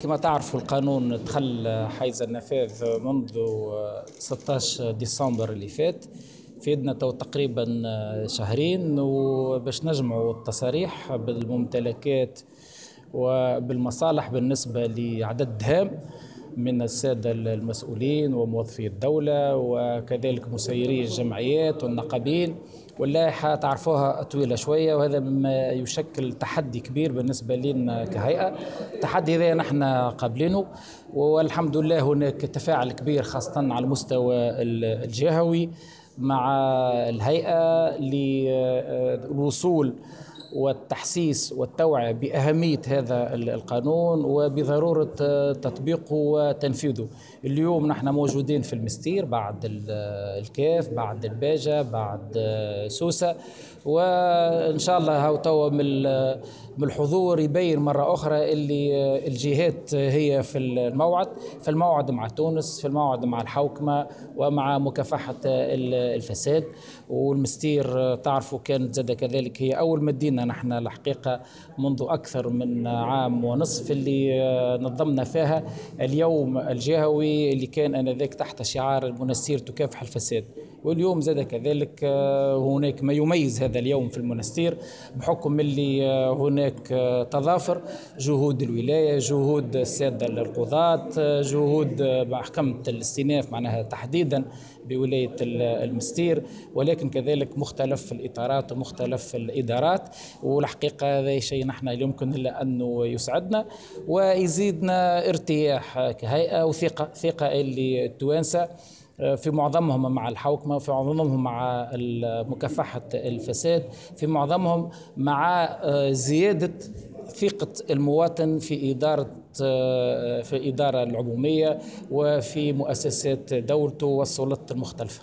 كما تعرفوا القانون دخل حيز النفاذ منذ 16 ديسمبر اللي فات. في يدنا تو تقريبا شهرين وباش نجمعوا التصاريح بالممتلكات وبالمصالح بالنسبة لعدد هام من السادة المسؤولين وموظفي الدولة وكذلك مسيري الجمعيات والنقابين، واللائحة تعرفوها طويلة شوية، وهذا مما يشكل تحدي كبير بالنسبة لنا كهيئة. التحدي هذا نحن قابلينه، والحمد لله هناك تفاعل كبير خاصة على المستوى الجهوي مع الهيئة للوصول والتحسيس والتوعية بأهمية هذا القانون وبضرورة تطبيقه وتنفيذه. اليوم نحن موجودين في المستير بعد الكاف، بعد الباجة، بعد سوسة، وإن شاء الله هاو توا من الحضور يبين مرة أخرى اللي الجهات هي في الموعد مع تونس، في الموعد مع الحوكمة ومع مكافحة الفساد. والمستير تعرفوا كانت زادة كذلك هي أول مدينة نحن الحقيقة منذ أكثر من عام ونصف اللي نظمنا فيها اليوم الجهوي اللي كان آنذاك تحت شعار المنستير تكافح الفساد. واليوم زاد كذلك هناك ما يميز هذا اليوم في المنستير بحكم اللي هناك تضافر جهود الولاية، جهود السادة القضاة، جهود محكمة الاستئناف معناها تحديدا بولاية المستير، ولكن كذلك مختلف الإطارات ومختلف الإدارات. والحقيقة هذا شيء نحن يمكن إلا أنه يسعدنا ويزيدنا ارتياح كهيئة وثقة اللي التوانسة في معظمهم مع الحوكمة، في معظمهم مع مكافحة الفساد، في معظمهم مع زيادة ثقة المواطن في إدارة العمومية وفي مؤسسات دولته والسلطات المختلفة.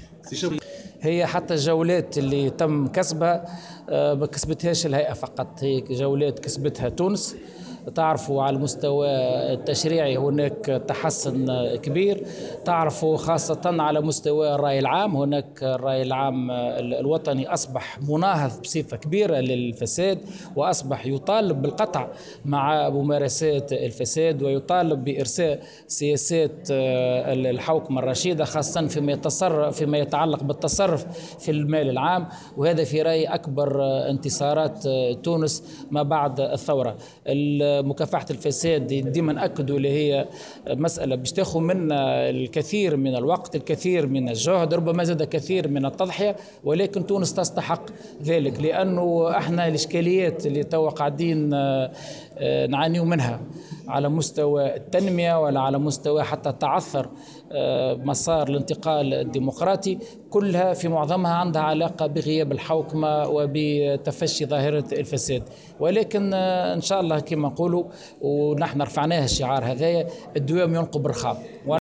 هي حتى الجولات اللي تم كسبها ما كسبتهاش الهيئة فقط، هي جولات كسبتها تونس. تعرفوا على المستوى التشريعي هناك تحسن كبير، تعرفوا خاصة على مستوى الرأي العام، هناك الرأي العام الوطني أصبح مناهض بصفة كبيرة للفساد، وأصبح يطالب بالقطع مع ممارسات الفساد، ويطالب بإرساء سياسات الحوكمة الرشيدة خاصة فيما يتعلق بالتصرف في المال العام. وهذا في رأيي أكبر انتصارات تونس ما بعد الثورة. مكافحة الفساد ديما نأكدوا اللي هي مسألة باش تاخذ منا الكثير من الوقت، الكثير من الجهد، ربما زاد كثير من التضحية، ولكن تونس تستحق ذلك، لأنه احنا الإشكاليات اللي توا قاعدين نعاني منها على مستوى التنمية ولا على مستوى حتى تعثر مسار الانتقال الديمقراطي، كلها في معظمها عندها علاقة بغياب الحوكمة وبتفشي ظاهرة الفساد. ولكن إن شاء الله كما نقولوا ونحن رفعناه الشعار هذايا، الدوام ينقب رخام.